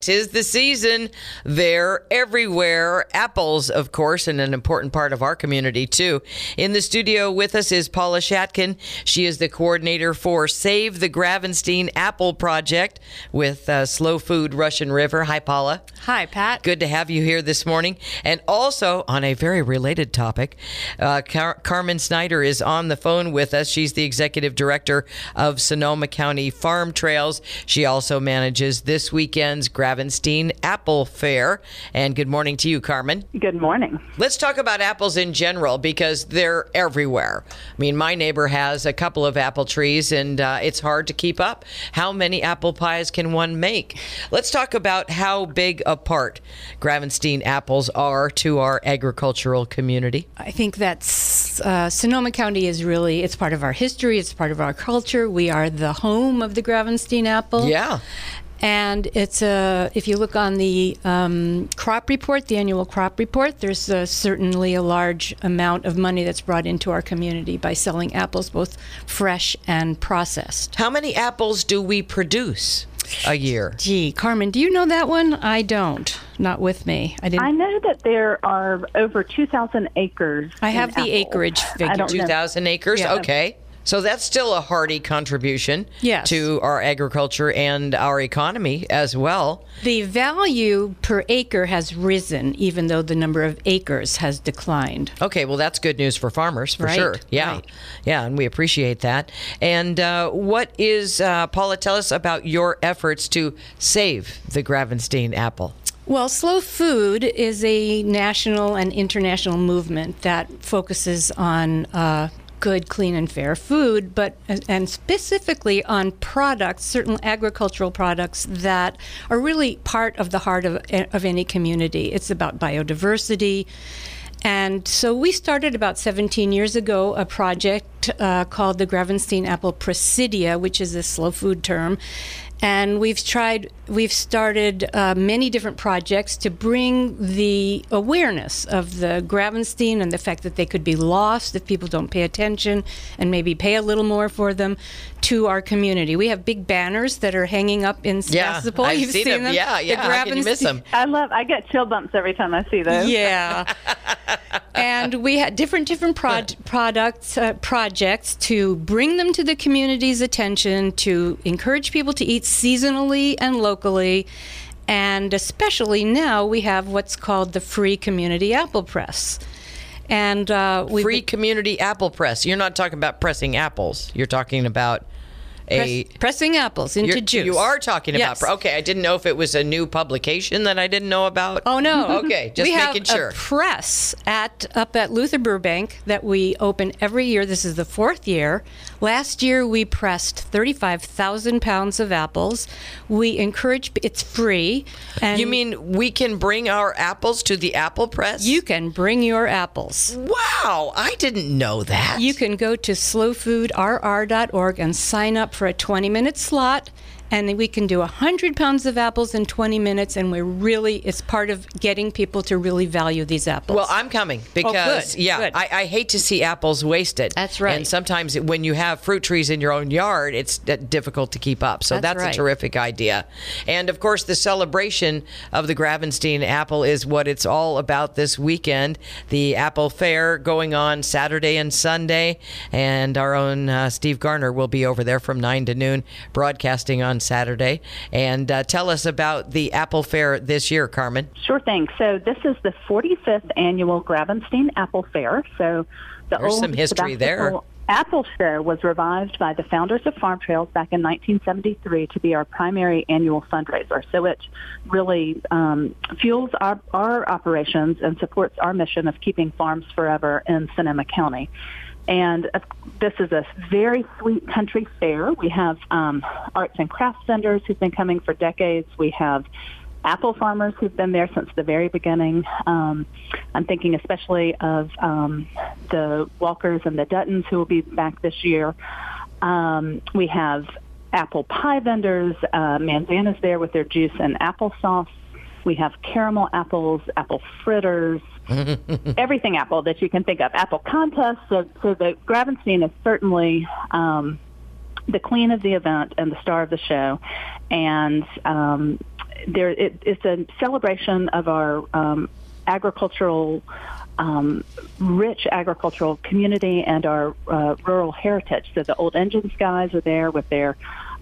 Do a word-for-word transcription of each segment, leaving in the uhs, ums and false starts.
'tis the season. They're everywhere. Apples, of course, and an important part of our community, too. In the studio with us is Paula Shatkin. She is the coordinator for Save the Gravenstein Apple Project with uh, Slow Food Russian River. Hi, Paula. Hi, Pat. Good to have you here this morning. And also, on a very related topic, uh, Car- Carmen Snyder is on the phone with us. She's the executive director of Sonoma County Farm Trails. She also manages this weekend's Gravenstein Apple Fair. And good morning to you, Carmen. Good morning. Let's talk about apples in general because they're everywhere. I mean, my neighbor has a couple of apple trees, and uh, it's hard to keep up. How many apple pies can one make? Let's talk about how big a part Gravenstein apples are to our agricultural community. I think that's uh, Sonoma County is really, it's part of our history, it's part of our culture. We are the home of the Gravenstein apple. Yeah. And it's a, if you look on the um, crop report, the annual crop report, there's uh, certainly a large amount of money that's brought into our community by selling apples, both fresh and processed. How many apples do we produce a year? Gee, Carmen, do you know that one? I don't. Not with me. I didn't. I know that there are over two thousand acres. I have in the apples. acreage I figure. don't know. two thousand acres? Yeah. Okay. So that's still a hearty contribution Yes. to our agriculture and our economy as well. The value per acre has risen, even though the number of acres has declined. Okay, well, that's good news for farmers, for Right, sure. Yeah, right. yeah, and we appreciate that. And uh, what is, uh, Paula, tell us about your efforts to save the Gravenstein apple. Well, Slow Food is a national and international movement that focuses on uh, good, clean, and fair food, but and specifically on products, certain agricultural products that are really part of the heart of, of any community. It's about biodiversity. And so we started about seventeen years ago a project uh, called the Gravenstein Apple Presidia, which is a slow food term. And we've tried, we've started uh, many different projects to bring the awareness of the Gravenstein and the fact that they could be lost if people don't pay attention and maybe pay a little more for them to our community. We have big banners that are hanging up in Yeah, Sebastopol. I've You've seen seen them. them. Yeah, yeah. The How can you miss Gravenstein- them? I love. I get chill bumps every time I see those. Yeah. And we had different different prod, products uh, projects to bring them to the community's attention, to encourage people to eat seasonally and locally. And especially now we have what's called the Free Community Apple Press. And uh, we Free Community Apple Press. You're not talking about pressing apples. You're talking about a... press, pressing apples into You're- juice. You are talking Yes. about... Okay, I didn't know if it was a new publication that I didn't know about. Oh, no. Okay, just we making have sure. a press at up at Luther Burbank that we open every year. This is the fourth year. Last year, we pressed thirty-five thousand pounds of apples. We encourage... It's free. And You mean we can bring our apples to the apple press? you can bring your apples. Wow, I didn't know that. You can go to slow food r r dot org and sign up for a twenty-minute slot, and then we can do one hundred pounds of apples in twenty minutes, and we're really, it's part of getting people to really value these apples. Well, I'm coming because, Oh, good, yeah, good. I, I hate to see apples wasted. That's right. And sometimes when you have fruit trees in your own yard, it's uh, difficult to keep up. So That's that's, right. a terrific idea. And of course, the celebration of the Gravenstein apple is what it's all about this weekend. The Apple Fair going on Saturday and Sunday. And our own uh, Steve Garner will be over there from nine to noon broadcasting on Saturday. And uh, tell us about the Apple Fair this year, Carmen. Sure thing. So this is the forty-fifth annual Gravenstein Apple Fair. So the There's old some history there. Sebastopol Apple Show was revived by the founders of Farm Trails back in nineteen seventy-three to be our primary annual fundraiser. So it really um, fuels our, our operations and supports our mission of keeping farms forever in Sonoma County. And uh, this is a very sweet country fair. We have um, arts and crafts vendors who've been coming for decades. We have apple farmers who've been there since the very beginning. Um, I'm thinking especially of um, the Walkers and the Duttons who will be back this year. Um, we have apple pie vendors. Uh, Manzana's there with their juice and applesauce. We have caramel apples, apple fritters, everything apple that you can think of, apple contests. So, so the Gravenstein is certainly um, the queen of the event and the star of the show. And um, there, it, it's a celebration of our um, agricultural, um, rich agricultural community and our uh, rural heritage. So the Old Engines guys are there with their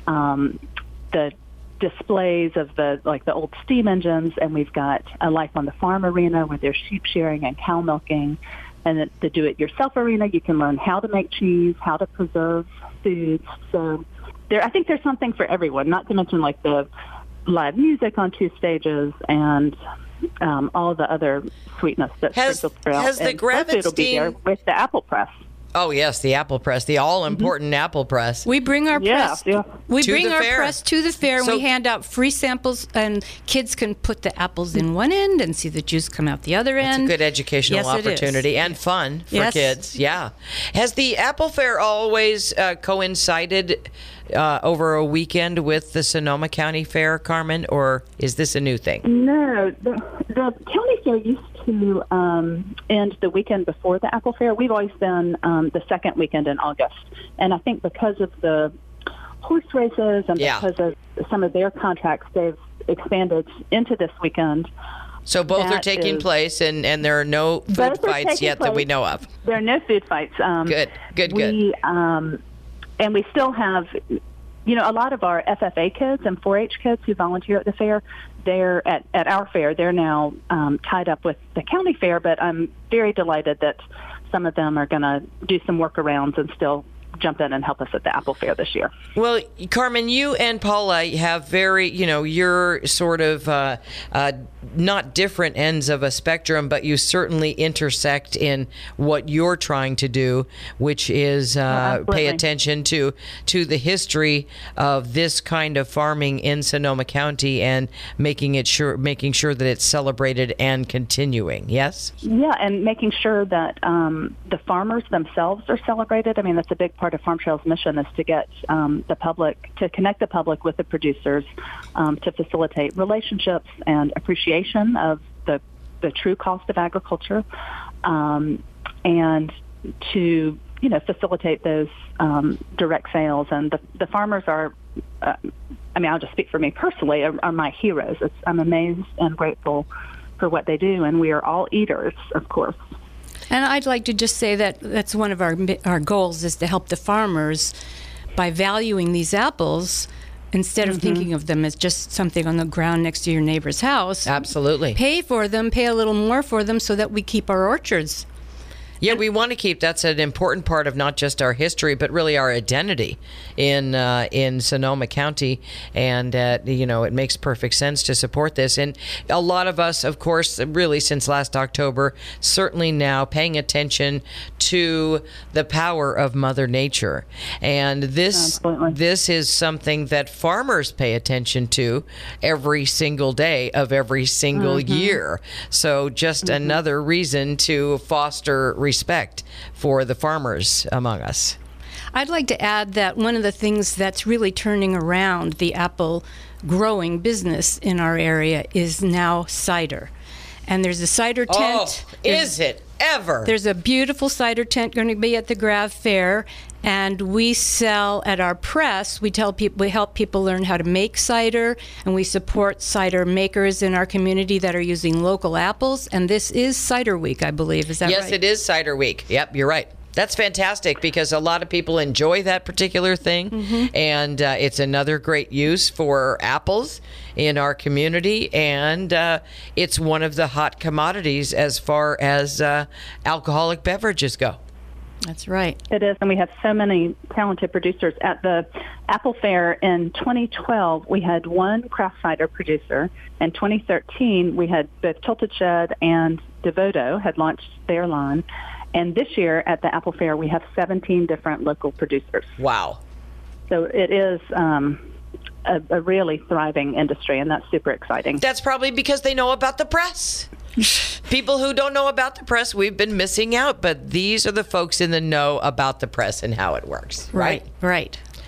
um, the displays of the like the old steam engines, and we've got a Life on the Farm arena with their sheep shearing and cow milking. And at the do-it-yourself arena, you can learn how to make cheese, how to preserve foods. So there, I think there's something for everyone, not to mention like the live music on two stages and um, all the other sweetness that has, sprinkles throughout. Has the Gravenstein will be there with the apple press. Oh, yes, the apple press, the all-important mm-hmm. apple press. We bring our yeah, press yeah. We to bring our fair. press to the fair, so, and we hand out free samples, and kids can put the apples in one end and see the juice come out the other end. It's a good educational yes, opportunity and fun for yes. kids. Yeah. Has the Apple Fair always uh, coincided uh, over a weekend with the Sonoma County Fair, Carmen, or is this a new thing? No, the, the county fair used to um, end the weekend before the Apple Fair. We've always been um, the second weekend in August. And I think because of the horse races and yeah. because of some of their contracts, they've expanded into this weekend. So both that are taking is, place, and, and there are no food fights yet place. that we know of. There are no food fights. Um, good, good, we, good. Um, and we still have, you know, a lot of our F F A kids and four H kids who volunteer at the fair, they're at, at our fair, they're now um, tied up with the county fair, but I'm very delighted that some of them are going to do some workarounds and still jump in and help us at the Apple Fair this year. Well, Carmen, you and Paula have very, you know, you're sort of uh, uh, not different ends of a spectrum, but you certainly intersect in what you're trying to do, which is uh, oh, pay attention to to the history of this kind of farming in Sonoma County and making it sure, making sure that it's celebrated and continuing. Yes. Yeah, and making sure that um, the farmers themselves are celebrated. I mean, that's a big part of Farm Trail's mission, is to get um, the public, to connect the public with the producers, um, to facilitate relationships and appreciation of the the true cost of agriculture, um, and to, you know, facilitate those um, direct sales. And the, the farmers are, uh, I mean, I'll just speak for me personally, are, are my heroes. It's, I'm amazed and grateful for what they do, and we are all eaters, of course. And I'd like to just say that that's one of our our goals, is to help the farmers by valuing these apples instead of mm-hmm. thinking of them as just something on the ground next to your neighbor's house. Absolutely. Pay for them, pay a little more for them so that we keep our orchards. Yeah, we want to keep, that's an important part of not just our history, but really our identity in uh, in Sonoma County. And, uh, you know, it makes perfect sense to support this. And a lot of us, of course, really since last October, certainly now paying attention to the power of Mother Nature. And this Absolutely. this is something that farmers pay attention to every single day of every single mm-hmm. year. So just mm-hmm. another reason to foster respect for the farmers among us. I'd like to add that one of the things that's really turning around the apple growing business in our area is now cider. And there's a cider tent. Oh, is it ever? There's a beautiful cider tent going to be at the Grav Fair, and we sell at our press. We tell people, we help people learn how to make cider, and we support cider makers in our community that are using local apples. And this is Cider Week, I believe. Is that yes, right? Yes, it is Cider Week. Yep, you're right. That's fantastic, because a lot of people enjoy that particular thing, mm-hmm. and uh, it's another great use for apples in our community, and uh, it's one of the hot commodities as far as uh, alcoholic beverages go. That's right. It is, and we have so many talented producers. At the Apple Fair in twenty twelve, we had one craft cider producer. In twenty thirteen, we had both Tilted Shed and Devoto had launched their line. And this year at the Apple Fair, we have seventeen different local producers. Wow. So it is um, a, a really thriving industry, and that's super exciting. That's probably because they know about the press. People who don't know about the press, we've been missing out, but these are the folks in the know about the press and how it works. Right? Right. right.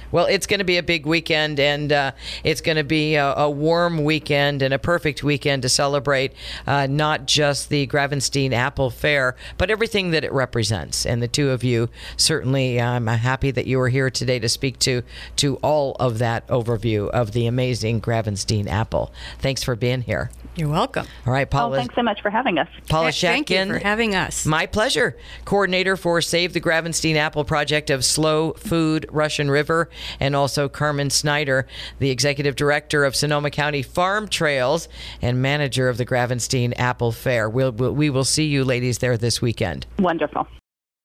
Well, it's going to be a big weekend, and uh, it's going to be a, a warm weekend and a perfect weekend to celebrate uh, not just the Gravenstein Apple Fair, but everything that it represents. And the two of you, certainly, I'm happy that you were here today to speak to, to all of that overview of the amazing Gravenstein apple. Thanks for being here. You're welcome. All right, Paula. Oh, thanks so much for having us. Paula Thank you Shatkin. for having us. My pleasure. Coordinator for Save the Gravenstein Apple Project of Slow Food Russian River, and also Carmen Snyder, the Executive Director of Sonoma County Farm Trails and manager of the Gravenstein Apple Fair. We'll, we'll, we will see you ladies there this weekend. Wonderful.